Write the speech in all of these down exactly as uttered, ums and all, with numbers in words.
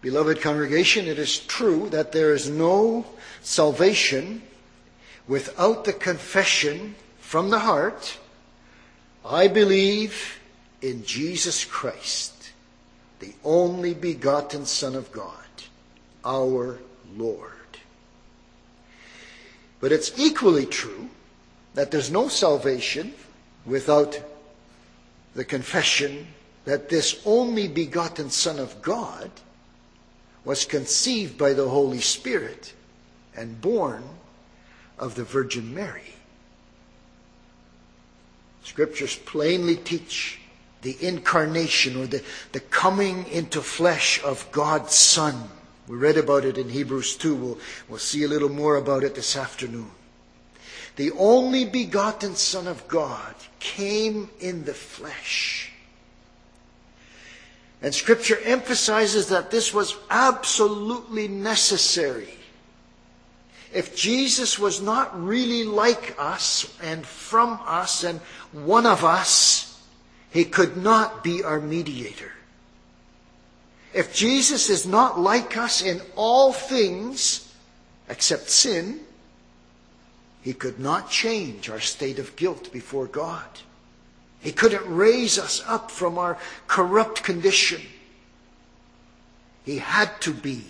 Beloved congregation, it is true that there is no salvation without the confession from the heart, I believe in Jesus Christ, the only begotten Son of God, our Lord. But it's equally true that there's no salvation without the confession that this only begotten Son of God was conceived by the Holy Spirit and born of the Virgin Mary. Scriptures plainly teach the incarnation or the, the coming into flesh of God's Son. We read about it in Hebrews two. We'll, we'll see a little more about it this afternoon. The only begotten Son of God came in the flesh. And Scripture emphasizes that this was absolutely necessary. If Jesus was not really like us and from us and one of us, he could not be our mediator. If Jesus is not like us in all things except sin, he could not change our state of guilt before God. He couldn't raise us up from our corrupt condition. He had to be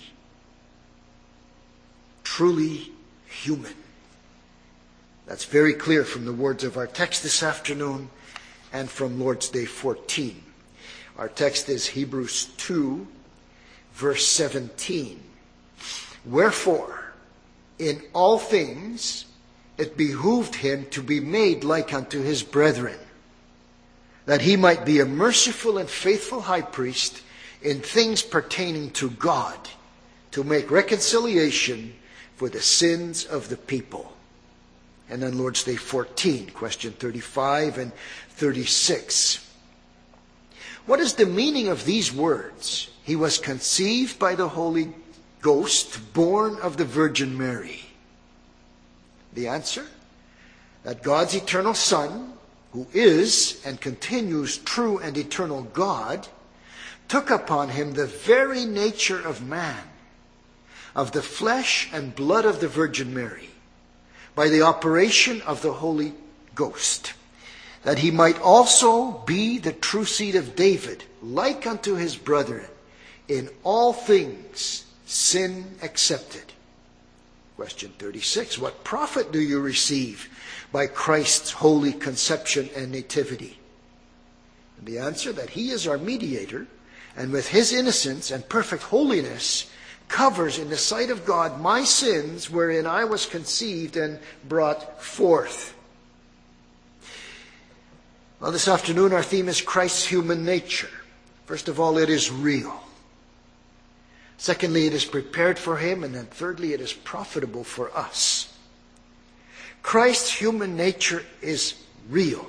truly human. That's very clear from the words of our text this afternoon and from Lord's Day fourteen. Our text is Hebrews two, verse seventeen. Wherefore, in all things it behooved him to be made like unto his brethren, that he might be a merciful and faithful high priest in things pertaining to God, to make reconciliation for the sins of the people. And then Lord's Day fourteen, question thirty-five and thirty-six. What is the meaning of these words? He was conceived by the Holy Ghost, born of the Virgin Mary. The answer? That God's eternal Son, who is and continues true and eternal God, took upon him the very nature of man, of the flesh and blood of the Virgin Mary, by the operation of the Holy Ghost, that he might also be the true seed of David, like unto his brethren, in all things, sin excepted. Question thirty-six, what profit do you receive by Christ's holy conception and nativity? And the answer, that he is our mediator, and with his innocence and perfect holiness covers in the sight of God my sins wherein I was conceived and brought forth. Well, this afternoon our theme is Christ's human nature. First of all, it is real. Secondly, it is prepared for him. And then thirdly, it is profitable for us. Christ's human nature is real.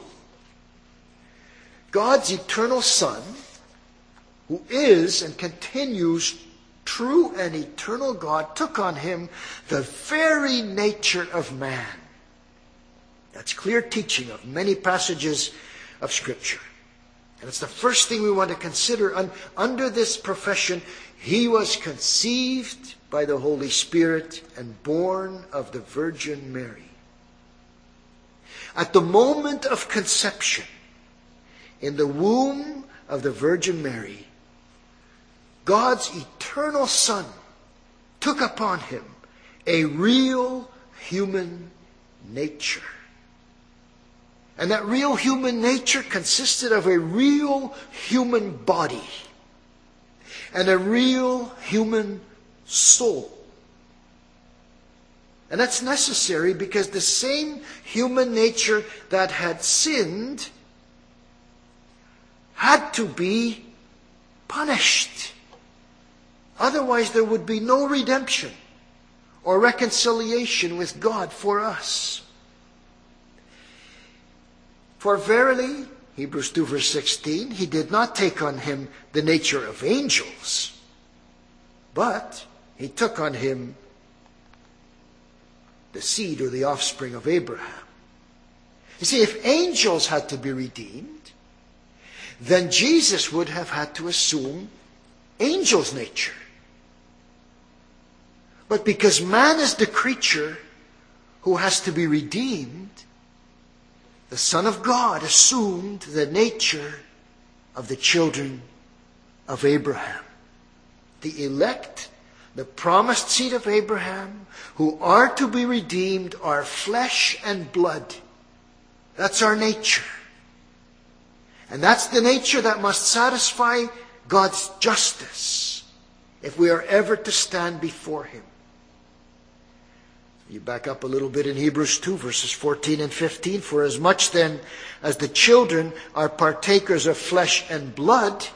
God's eternal Son, who is and continues true and eternal God, took on him the very nature of man. That's clear teaching of many passages of Scripture. And it's the first thing we want to consider. Under this profession, he was conceived by the Holy Spirit and born of the Virgin Mary. At the moment of conception, in the womb of the Virgin Mary, God's eternal Son took upon him a real human nature. And that real human nature consisted of a real human body and a real human soul. And that's necessary because the same human nature that had sinned had to be punished. Otherwise, there would be no redemption or reconciliation with God for us. For verily, Hebrews two verse sixteen, he did not take on him the nature of angels, but he took on him the seed or the offspring of Abraham. You see, if angels had to be redeemed, then Jesus would have had to assume angels' nature. But because man is the creature who has to be redeemed, the Son of God assumed the nature of the children of Abraham. The elect, the promised seed of Abraham, who are to be redeemed, are flesh and blood. That's our nature. And that's the nature that must satisfy God's justice if we are ever to stand before Him. You back up a little bit in Hebrews two, verses fourteen and fifteen. For as much then as the children are partakers of flesh and blood,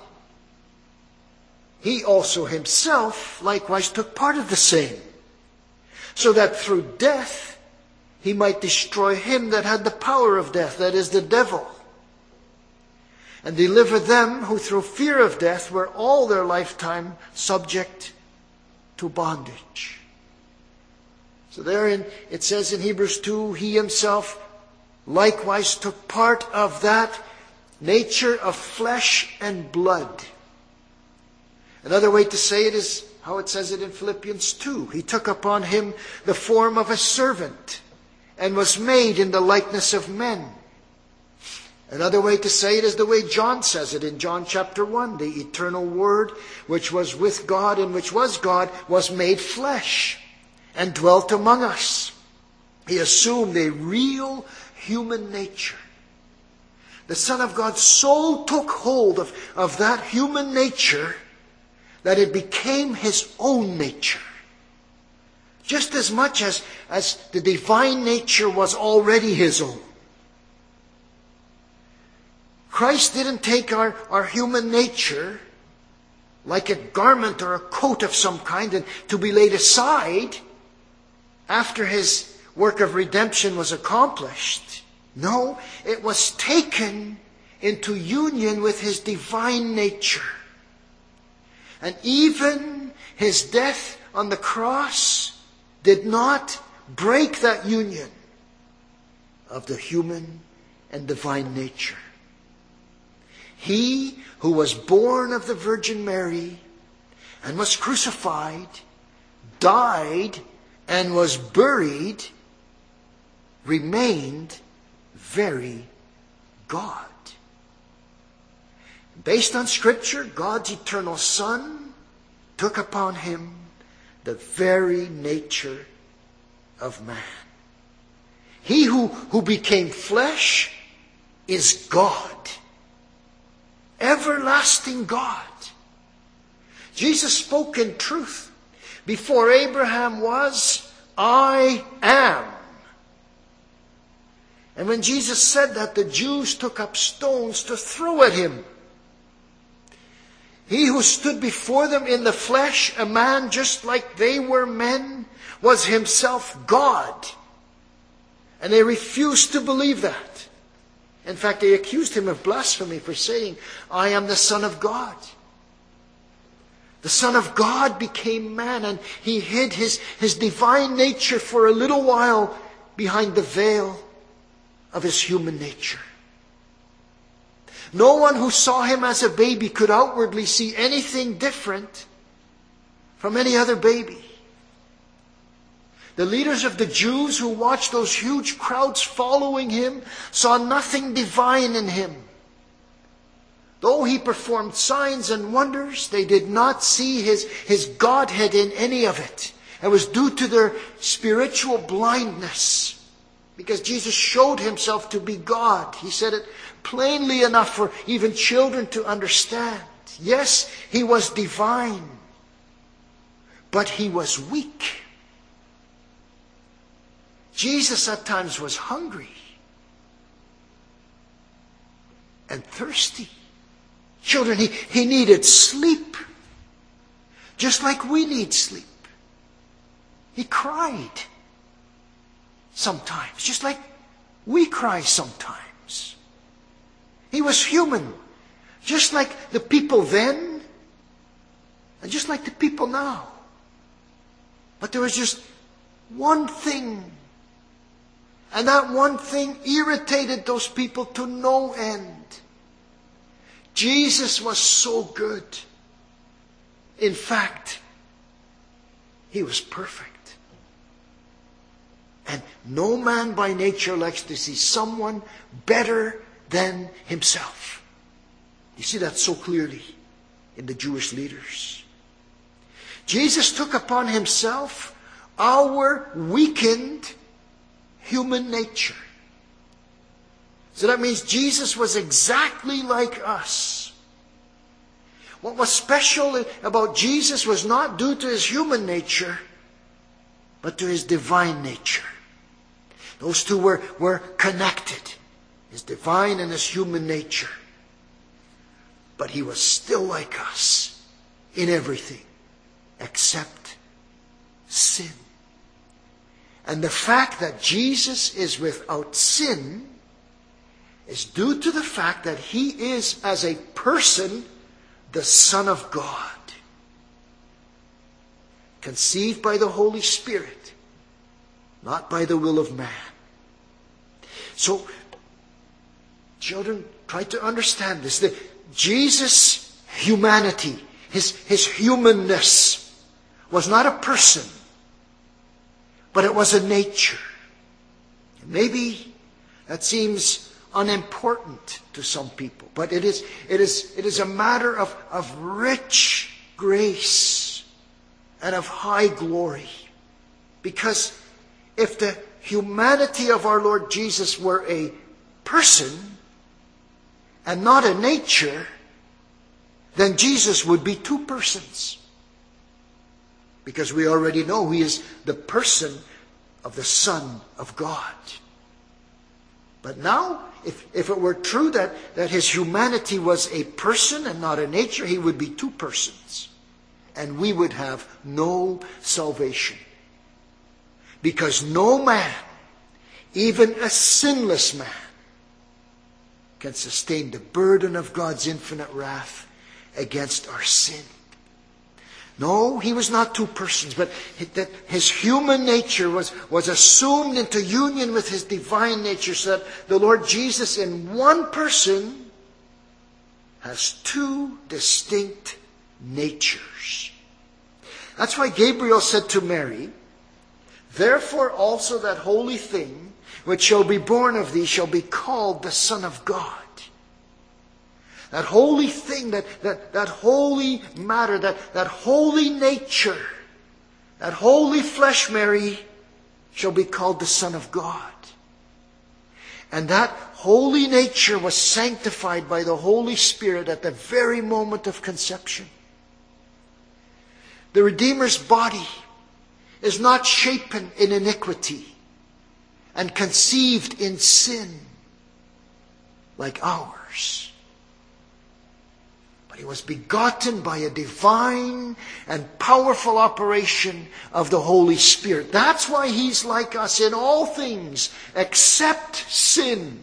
He also Himself likewise took part of the same, so that through death He might destroy him that had the power of death, that is, the devil, and deliver them who through fear of death were all their lifetime subject to bondage. So therein it says in Hebrews two, He Himself likewise took part of that nature of flesh and blood. Another way to say it is how it says it in Philippians two. He took upon Him the form of a servant and was made in the likeness of men. Another way to say it is the way John says it in John chapter one. The eternal Word, which was with God and which was God, was made flesh and dwelt among us. He assumed a real human nature. The Son of God so took hold of, of that human nature that it became His own nature. Just as much as, as the divine nature was already His own. Christ didn't take our, our human nature like a garment or a coat of some kind and to be laid aside after His work of redemption was accomplished. No, it was taken into union with His divine nature. And even His death on the cross did not break that union of the human and divine nature. He who was born of the Virgin Mary and was crucified, died, and was buried, remained very God. Based on Scripture, God's eternal Son took upon Him the very nature of man. He who, who became flesh is God. Everlasting God. Jesus spoke in truth. Before Abraham was, I am. And when Jesus said that, the Jews took up stones to throw at Him. He who stood before them in the flesh, a man just like they were men, was Himself God. And they refused to believe that. In fact, they accused Him of blasphemy for saying, I am the Son of God. The Son of God became man, and He hid His, his divine nature for a little while behind the veil of His human nature. No one who saw Him as a baby could outwardly see anything different from any other baby. The leaders of the Jews who watched those huge crowds following Him saw nothing divine in Him. Though He performed signs and wonders, they did not see His, his Godhead in any of it. It was due to their spiritual blindness. Because Jesus showed Himself to be God. He said it plainly enough for even children to understand. Yes, He was divine, but He was weak. Jesus at times was hungry and thirsty. Children, he, he needed sleep, just like we need sleep. He cried sometimes, just like we cry sometimes. He was human, just like the people then, and just like the people now. But there was just one thing, and that one thing irritated those people to no end. Jesus was so good. In fact, He was perfect. And no man by nature likes to see someone better than himself. You see that so clearly in the Jewish leaders. Jesus took upon himself our weakened human nature. So that means Jesus was exactly like us. What was special about Jesus was not due to his human nature, but to his divine nature. Those two were, were connected, his divine and his human nature. But he was still like us in everything except sin. And the fact that Jesus is without sin is due to the fact that he is, as a person, the Son of God, conceived by the Holy Spirit, not by the will of man. So, children, try to understand this. That Jesus' humanity, his, his humanness, was not a person, but it was a nature. Maybe that seems unimportant to some people, but it is it is it is a matter of, of rich grace and of high glory. Because if the humanity of our Lord Jesus were a person and not a nature, then Jesus would be two persons. Because we already know he is the person of the Son of God. But now, if, if it were true that, that his humanity was a person and not a nature, he would be two persons. And we would have no salvation. Because no man, even a sinless man, can sustain the burden of God's infinite wrath against our sin. No, he was not two persons, but that his human nature was, was assumed into union with his divine nature, so that the Lord Jesus in one person has two distinct natures. That's why Gabriel said to Mary, "Therefore also that holy thing which shall be born of thee shall be called the Son of God." That holy thing, that, that, that holy matter, that, that holy nature, that holy flesh, Mary, shall be called the Son of God. And that holy nature was sanctified by the Holy Spirit at the very moment of conception. The Redeemer's body is not shapen in iniquity and conceived in sin like ours. He was begotten by a divine and powerful operation of the Holy Spirit. That's why he's like us in all things except sin.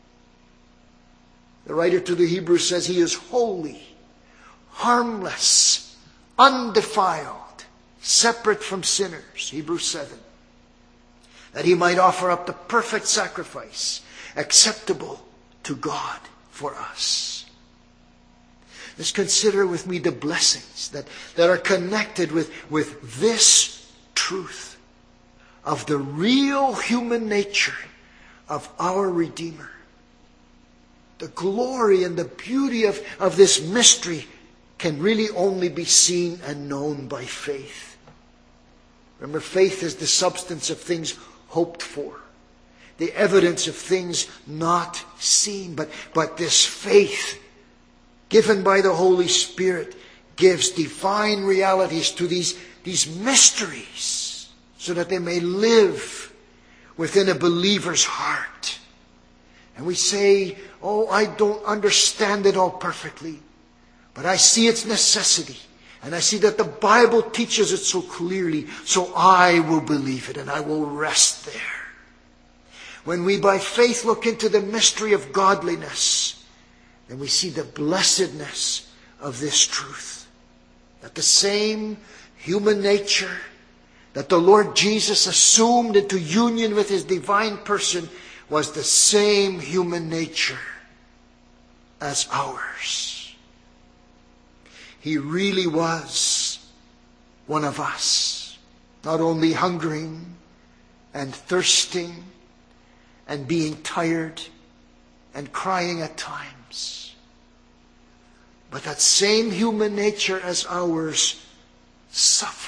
The writer to the Hebrews says he is holy, harmless, undefiled, separate from sinners. Hebrews seven. That he might offer up the perfect sacrifice, acceptable to God for us. Let's consider with me the blessings that, that are connected with, with this truth of the real human nature of our Redeemer. The glory and the beauty of, of this mystery can really only be seen and known by faith. Remember, faith is the substance of things hoped for, the evidence of things not seen. But, but this faith, given by the Holy Spirit, gives divine realities to these, these mysteries so that they may live within a believer's heart. And we say, "Oh, I don't understand it all perfectly, but I see its necessity. And I see that the Bible teaches it so clearly, so I will believe it and I will rest there." When we by faith look into the mystery of godliness, then we see the blessedness of this truth. That the same human nature that the Lord Jesus assumed into union with his divine person was the same human nature as ours. He really was one of us. not only hungering and thirsting and being tired and crying at times, but that same human nature as ours suffered.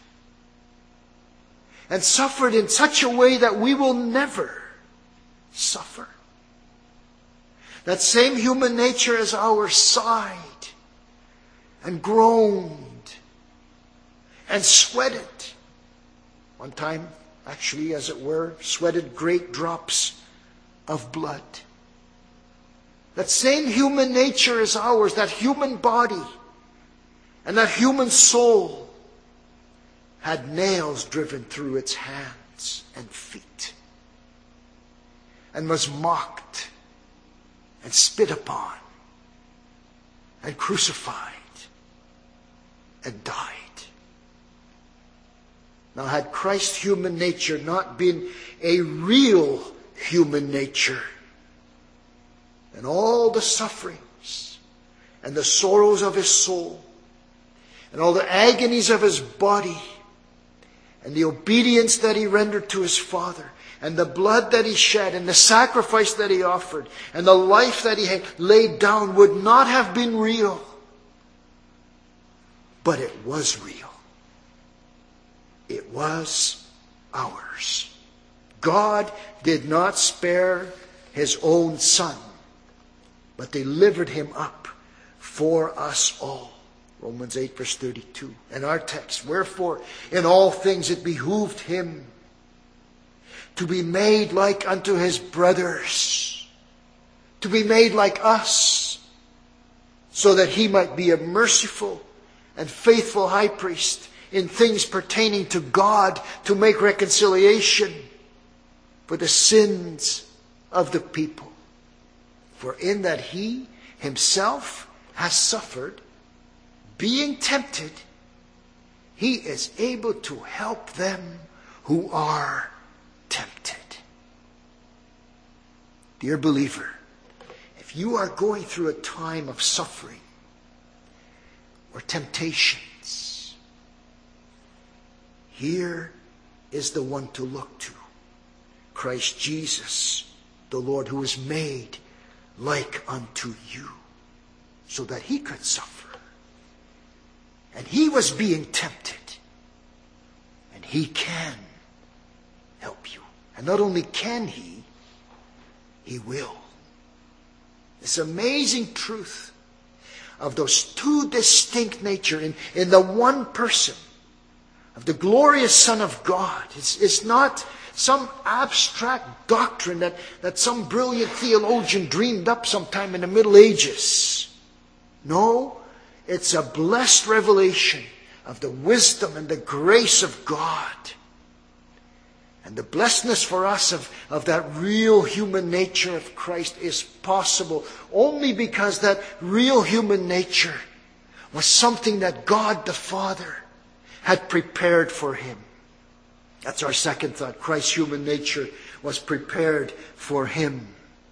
And suffered in such a way that we will never suffer. That same human nature as ours sighed and groaned and sweated. One time, actually, as it were, sweated great drops of blood. That same human nature as ours, that human body and that human soul, had nails driven through its hands and feet, and was mocked and spit upon and crucified and died. Now, had Christ's human nature not been a real human nature, and all the sufferings and the sorrows of his soul and all the agonies of his body and the obedience that he rendered to his Father and the blood that he shed and the sacrifice that he offered and the life that he had laid down would not have been real, but it was real. It was ours. God did not spare his own Son, but delivered him up for us all. Romans eight verse thirty-two. And our text, wherefore in all things it behooved him to be made like unto his brothers, to be made like us, so that he might be a merciful and faithful high priest in things pertaining to God, to make reconciliation for the sins of the people. For in that he himself has suffered, being tempted, he is able to help them who are tempted. Dear believer, if you are going through a time of suffering or temptations, here is the one to look to. Christ Jesus, the Lord, who was made like unto you, so that he could suffer. And he was being tempted. And he can help you. And not only can he, he will. This amazing truth of those two distinct natures in, in the one person of the glorious Son of God. It's, it's not some abstract doctrine that, that some brilliant theologian dreamed up sometime in the Middle Ages. No, it's a blessed revelation of the wisdom and the grace of God. And the blessedness for us of, of that real human nature of Christ is possible only because that real human nature was something that God the Father had prepared for him. That's our second thought. Christ's human nature was prepared for him.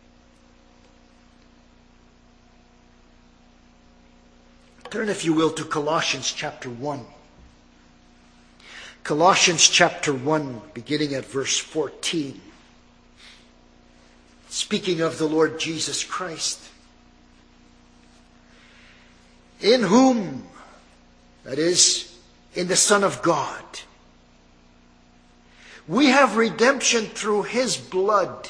Turn, if you will, to Colossians chapter one. Colossians chapter one, beginning at verse fourteen. Speaking of the Lord Jesus Christ. In whom, that is, in the Son of God, we have redemption through his blood.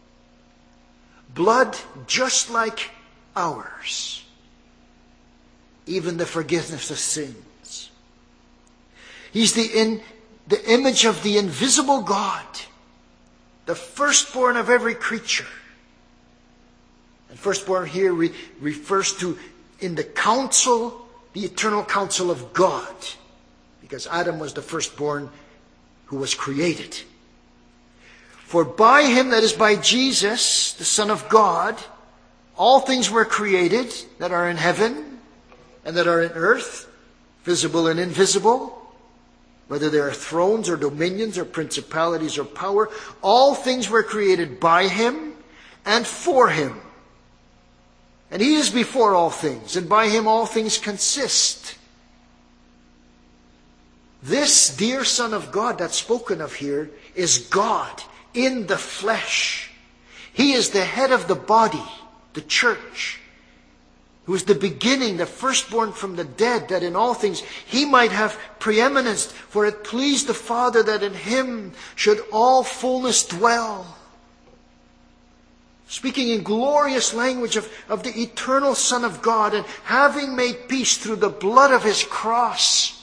Blood just like ours. Even the forgiveness of sins. He's the, in, the image of the invisible God, the firstborn of every creature. And firstborn here re, refers to in the counsel, the eternal counsel of God. Because Adam was the firstborn who was created. For by him, that is by Jesus, the Son of God, all things were created that are in heaven and that are in earth, visible and invisible, whether they are thrones or dominions or principalities or power. All things were created by him and for him. And he is before all things, and by him all things consist. This dear Son of God that's spoken of here is God in the flesh. He is the head of the body, the church, who is the beginning, the firstborn from the dead, that in all things he might have preeminence. For it pleased the Father that in him should all fullness dwell. Speaking in glorious language of, of the eternal Son of God, and having made peace through the blood of his cross,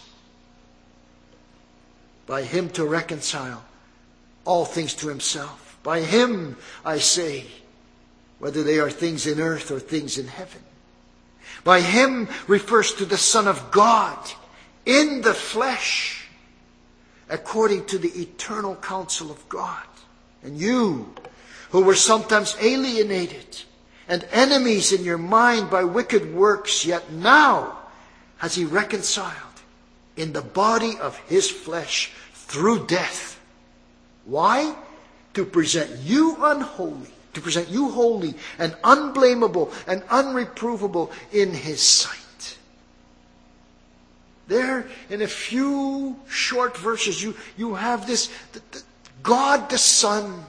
by him to reconcile all things to himself. By him, I say, whether they are things in earth or things in heaven. By him refers to the Son of God in the flesh, according to the eternal counsel of God. And you, who were sometimes alienated and enemies in your mind by wicked works, yet now has he reconciled in the body of his flesh through death. Why? To present you unholy, to present you holy and unblameable and unreprovable in his sight. There, in a few short verses, you, you have this, the, the, God the Son,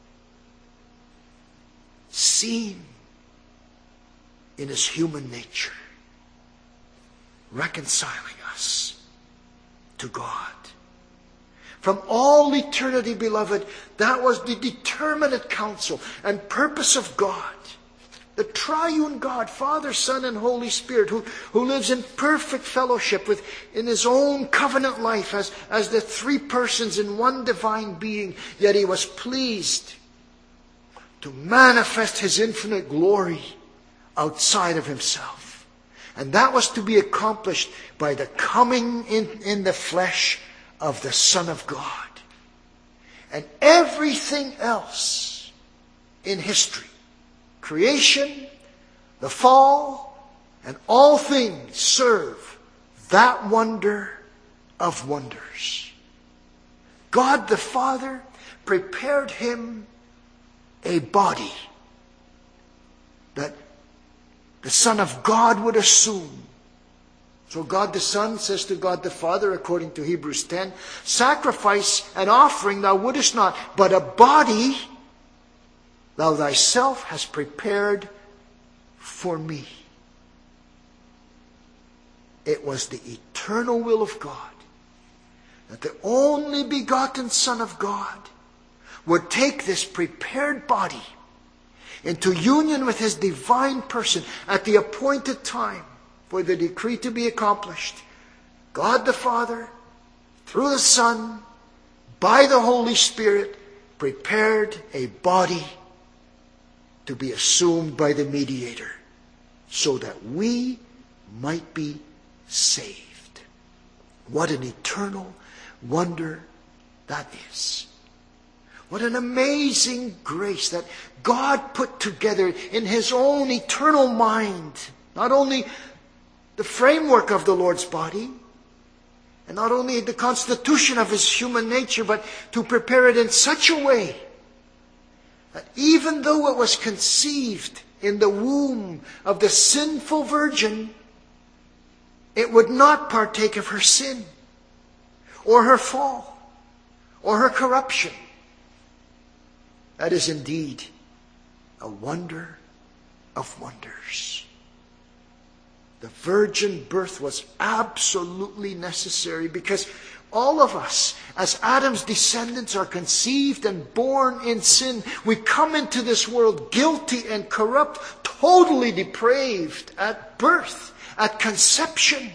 seen in his human nature, reconciling us to God. From all eternity, beloved, that was the determinate counsel and purpose of God. The triune God, Father, Son, and Holy Spirit, who, who lives in perfect fellowship with in his own covenant life as, as the three persons in one divine being. Yet he was pleased to manifest his infinite glory outside of himself. And that was to be accomplished by the coming in, in the flesh of the Son of God. And everything else in history, creation, the fall, and all things serve that wonder of wonders. God the Father prepared him a body that the Son of God would assume. So God the Son says to God the Father, according to Hebrews ten, sacrifice and offering thou wouldest not, but a body thou thyself hast prepared for me. It was the eternal will of God that the only begotten Son of God would take this prepared body into union with his divine person at the appointed time for the decree to be accomplished. God the Father, through the Son, by the Holy Spirit, prepared a body to be assumed by the mediator so that we might be saved. What an eternal wonder that is. What an amazing grace that God put together in his own eternal mind. Not only the framework of the Lord's body, and not only the constitution of his human nature, but to prepare it in such a way that even though it was conceived in the womb of the sinful virgin, it would not partake of her sin, or her fall, or her corruption. That is indeed a wonder of wonders. The virgin birth was absolutely necessary because all of us, as Adam's descendants, are conceived and born in sin. We come into this world guilty and corrupt, totally depraved at birth, at conception.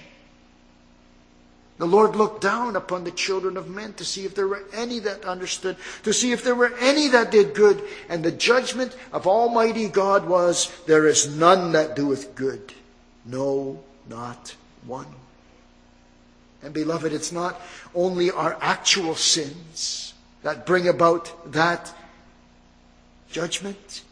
The Lord looked down upon the children of men to see if there were any that understood, to see if there were any that did good. And the judgment of Almighty God was, there is none that doeth good. No, not one. And beloved, it's not only our actual sins that bring about that judgment.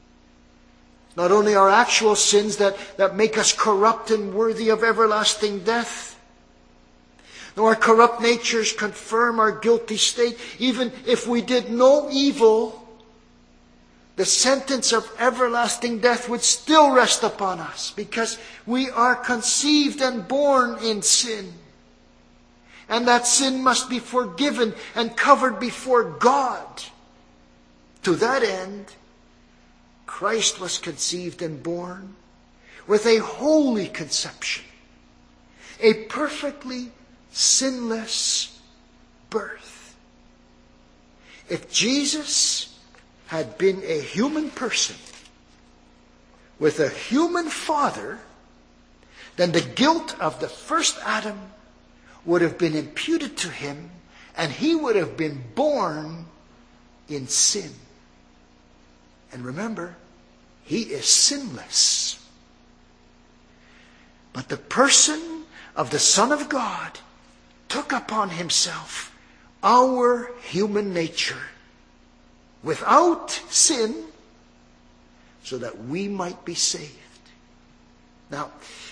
Not only our actual sins that, that make us corrupt and worthy of everlasting death. Nor our corrupt natures confirm our guilty state. Even if we did no evil, the sentence of everlasting death would still rest upon us because we are conceived and born in sin. and that sin must be forgiven and covered before God. To that end, Christ was conceived and born with a holy conception, a perfectly sinless birth. If Jesus had been a human person with a human father, then the guilt of the first Adam would have been imputed to him, and he would have been born in sin. And remember, he is sinless. But the person of the Son of God took upon himself our human nature without sin, so that we might be saved. Now,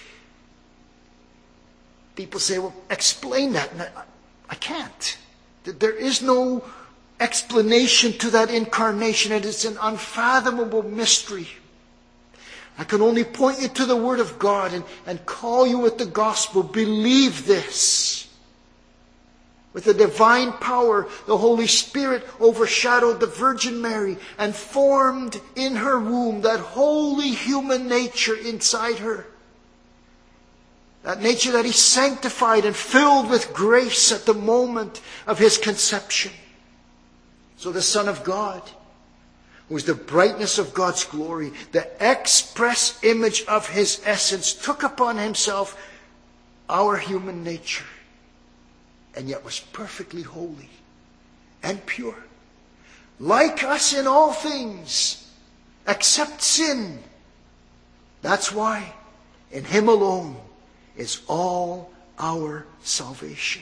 people say, well, explain that. And I, I can't. There is no explanation to that incarnation. It is an unfathomable mystery. I can only point you to the Word of God and, and call you with the gospel. Believe this. With the divine power, the Holy Spirit overshadowed the Virgin Mary and formed in her womb that holy human nature inside her. That nature that He sanctified and filled with grace at the moment of His conception. So the Son of God, who is the brightness of God's glory, the express image of His essence, took upon Himself our human nature, and yet was perfectly holy and pure, like us in all things, except sin. That's why in Him alone is all our salvation.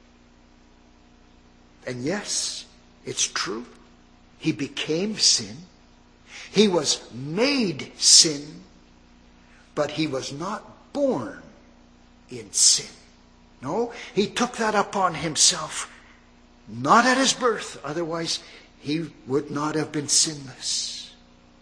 And yes, it's true. He became sin. He was made sin, but He was not born in sin. No, He took that upon Himself, not at His birth, otherwise He would not have been sinless.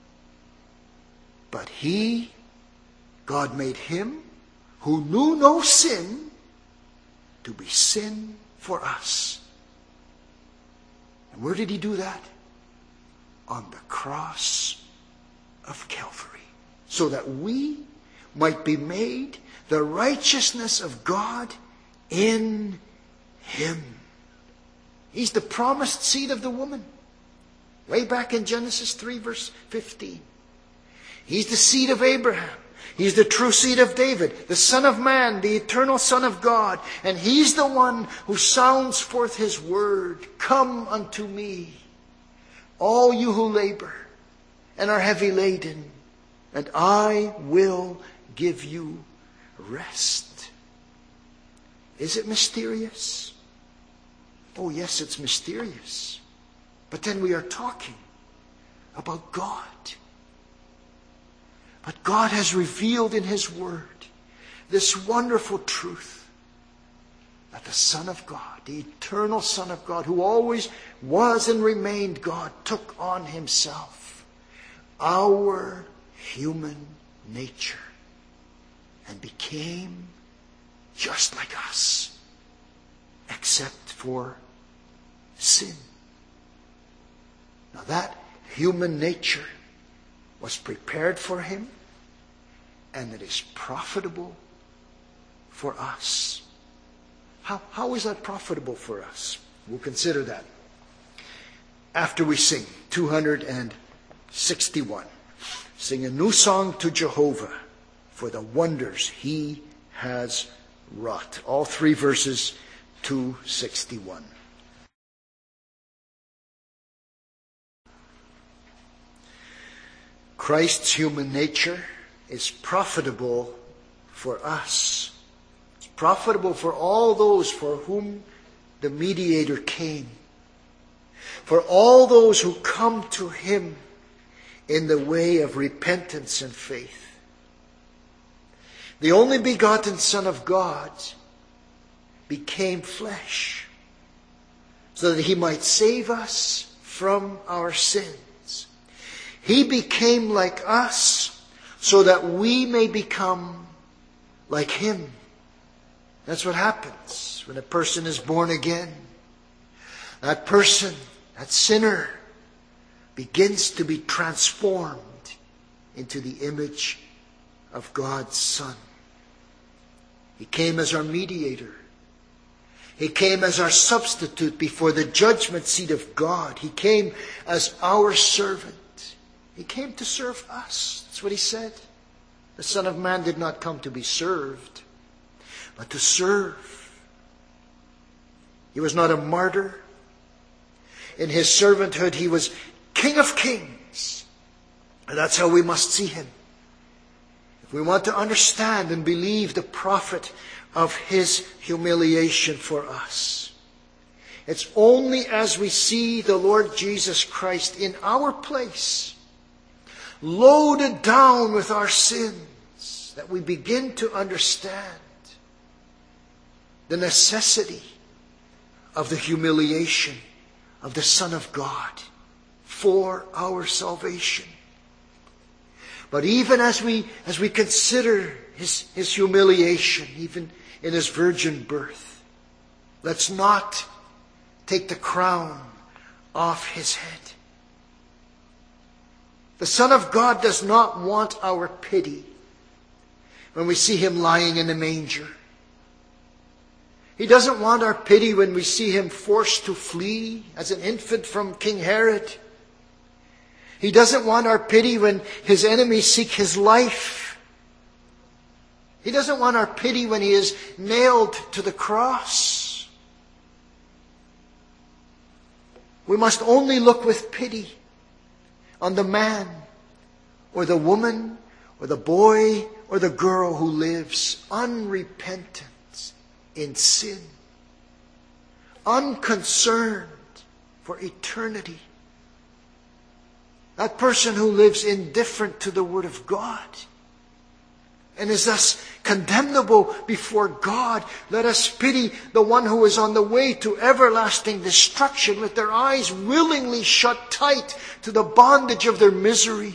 But He, God made Him, who knew no sin, to be sin for us. And where did He do that? On the cross of Calvary. So that we might be made the righteousness of God in Him. He's the promised seed of the woman. Way back in Genesis three verse fifteen. He's the seed of Abraham. He's the true seed of David, the Son of Man, the eternal Son of God. And He's the one who sounds forth His word. Come unto me, all you who labor and are heavy laden, and I will give you rest. Is it mysterious? Oh yes, it's mysterious. But then we are talking about God. But God has revealed in His Word this wonderful truth that the Son of God, the eternal Son of God, who always was and remained God, took on Himself our human nature and became just like us, except for sin. Now that human nature was prepared for Him, and it is profitable for us. How, how is that profitable for us? We'll consider that after we sing two hundred sixty-one. Sing a new song to Jehovah for the wonders He has wrought. All three verses, two sixty-one. Christ's human nature is profitable for us. It's profitable for all those for whom the mediator came. For all those who come to Him in the way of repentance and faith. The only begotten Son of God became flesh so that He might save us from our sins. He became like us so that we may become like Him. That's what happens when a person is born again. That person, that sinner, begins to be transformed into the image of God's Son. He came as our mediator. He came as our substitute before the judgment seat of God. He came as our servant. He came to serve us. That's what he said. The Son of Man did not come to be served, but to serve. He was not a martyr. In his servanthood, he was King of Kings. And that's how we must see him. If we want to understand and believe the prophet of his humiliation for us, it's only as we see the Lord Jesus Christ in our place, loaded down with our sins, that we begin to understand the necessity of the humiliation of the Son of God for our salvation. But even as we as we consider his, his humiliation, even in his virgin birth, let's not take the crown off his head. The Son of God does not want our pity when we see him lying in a manger. He doesn't want our pity when we see him forced to flee as an infant from King Herod. He doesn't want our pity when his enemies seek his life. He doesn't want our pity when he is nailed to the cross. We must only look with pity on the man or the woman or the boy or the girl who lives unrepentant in sin, unconcerned for eternity. That person who lives indifferent to the Word of God and is thus condemnable before God. Let us pity the one who is on the way to everlasting destruction with their eyes willingly shut tight to the bondage of their misery.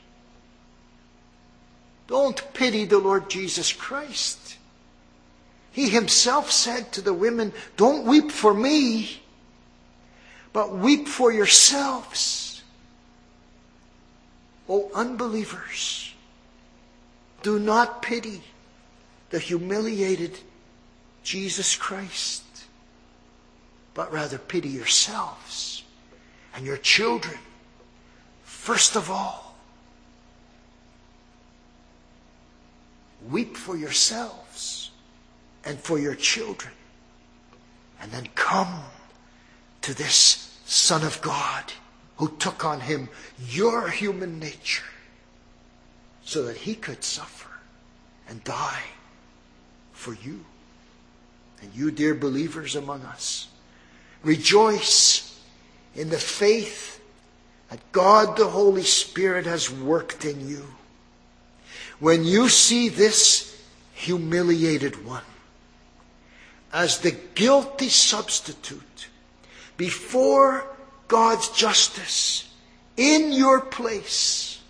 Don't pity the Lord Jesus Christ. He himself said to the women, don't weep for me, but weep for yourselves. O unbelievers, do not pity the humiliated Jesus Christ, but rather pity yourselves and your children first of all. Weep for yourselves and for your children, and then come to this Son of God who took on him your human nature so that he could suffer and die for you. And you, dear believers among us, rejoice in the faith that God the Holy Spirit has worked in you. When you see this humiliated one as the guilty substitute before God's justice in your place,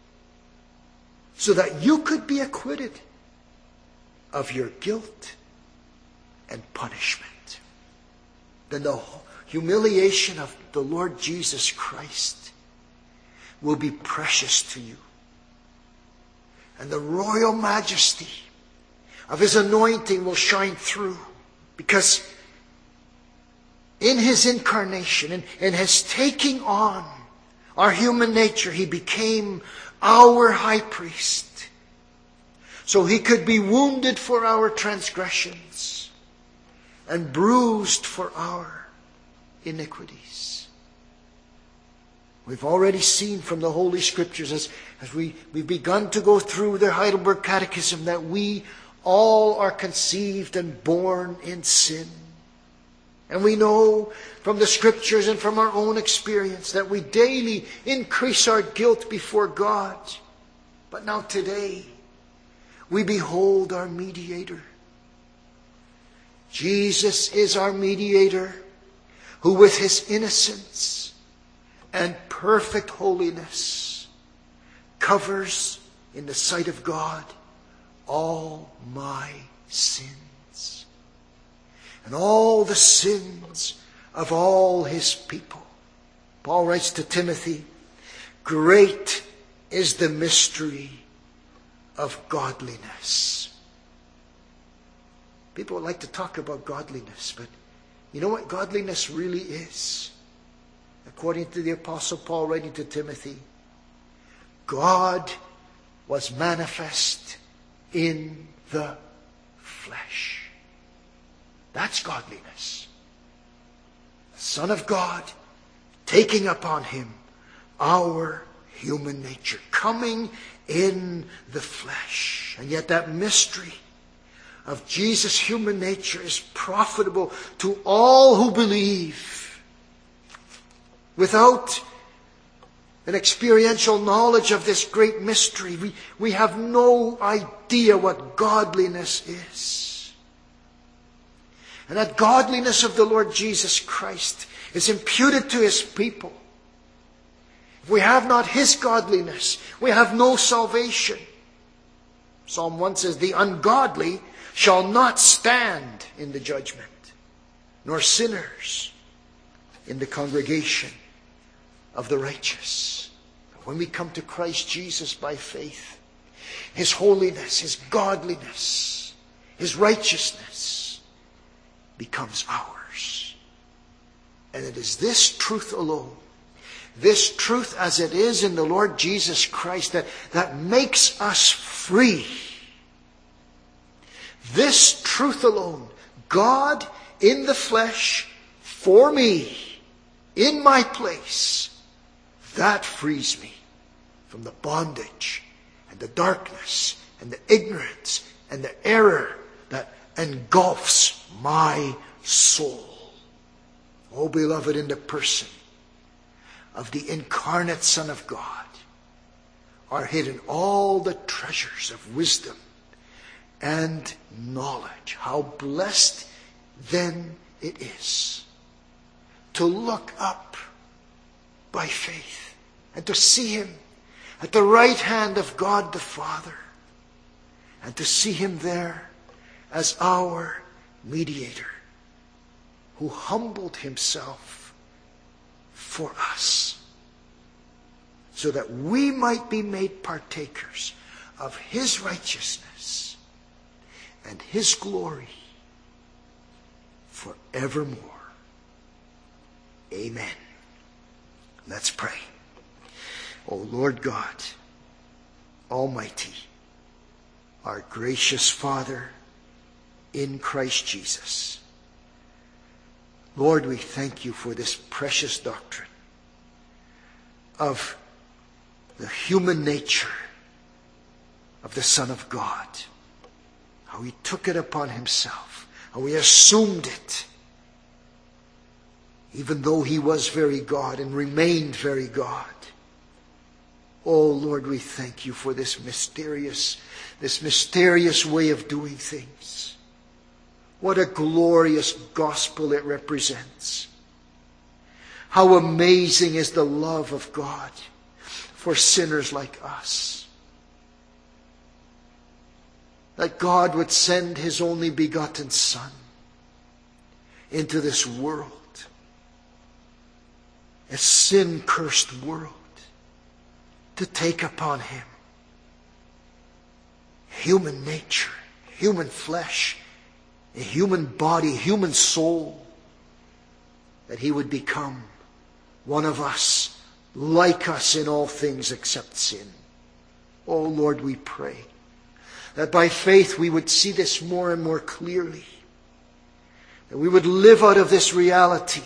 so that you could be acquitted of your guilt and punishment, then the humiliation of the Lord Jesus Christ will be precious to you. And the royal majesty of his anointing will shine through. Because in his incarnation, in, in his taking on our human nature, he became our high priest. So he could be wounded for our transgressions and bruised for our iniquities. We've already seen from the Holy Scriptures as, as we, we've begun to go through the Heidelberg Catechism that we all are conceived and born in sin. And we know from the Scriptures and from our own experience that we daily increase our guilt before God. But now today, we behold our mediator. Jesus is our mediator, who with his innocence and perfect holiness covers in the sight of God all my sins. and all the sins of all his people. Paul writes to Timothy, great is the mystery of godliness. People would like to talk about godliness, but you know what godliness really is? According to the Apostle Paul writing to Timothy, God was manifest in the flesh. That's godliness. The Son of God taking upon him our human nature, coming in the flesh. And yet that mystery of Jesus' human nature is profitable to all who believe. Without an experiential knowledge of this great mystery, we, we have no idea what godliness is. And that godliness of the Lord Jesus Christ is imputed to his people. If we have not his godliness, we have no salvation. Psalm one says, the ungodly shall not stand in the judgment, nor sinners in the congregation of the righteous. When we come to Christ Jesus by faith, his holiness, his godliness, his righteousness becomes ours. And it is this truth alone, this truth as it is in the Lord Jesus Christ, that, that makes us free. This truth alone, God in the flesh, for me, in my place, that frees me from the bondage and the darkness and the ignorance and the error that engulfs my soul. Oh, beloved, in the person of the incarnate Son of God are hidden all the treasures of wisdom and knowledge. How blessed then it is to look up by faith and to see him at the right hand of God the Father, and to see him there as our mediator, who humbled himself for us, so that we might be made partakers of his righteousness and his glory forevermore. Amen. Let's pray. O Lord God, Almighty, our gracious Father in Christ Jesus, Lord, we thank you for this precious doctrine of the human nature of the Son of God. How he took it upon himself, how he assumed it, even though he was very God and remained very God. Oh Lord, we thank you for this mysterious, this mysterious way of doing things. What a glorious gospel it represents. How amazing is the love of God for sinners like us. That God would send his only begotten Son into this world, a sin-cursed world, to take upon him human nature, human flesh, a human body, a human soul, that he would become one of us, like us in all things except sin. Oh Lord, we pray that by faith we would see this more and more clearly, that we would live out of this reality,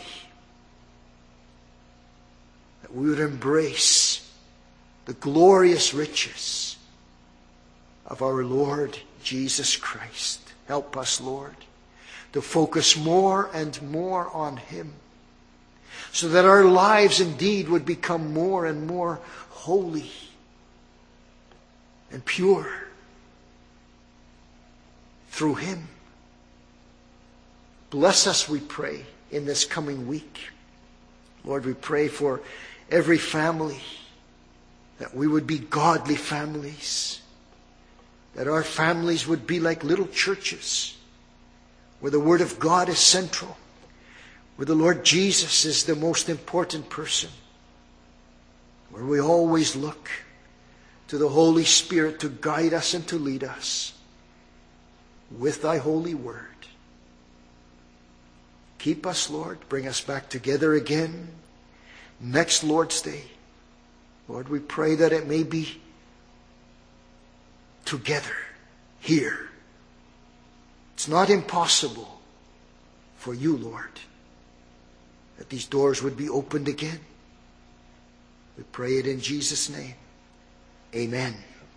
that we would embrace the glorious riches of our Lord Jesus Christ. Help us, Lord, to focus more and more on him, so that our lives indeed would become more and more holy and pure through him. Bless us, we pray, in this coming week. Lord, we pray for every family, that we would be godly families, that our families would be like little churches, where the Word of God is central, where the Lord Jesus is the most important person, where we always look to the Holy Spirit to guide us and to lead us with thy holy word. Keep us, Lord. Bring us back together again next Lord's Day. Lord, we pray that it may be together here. It's not impossible for you, Lord, that these doors would be opened again. We pray it in Jesus' name. Amen.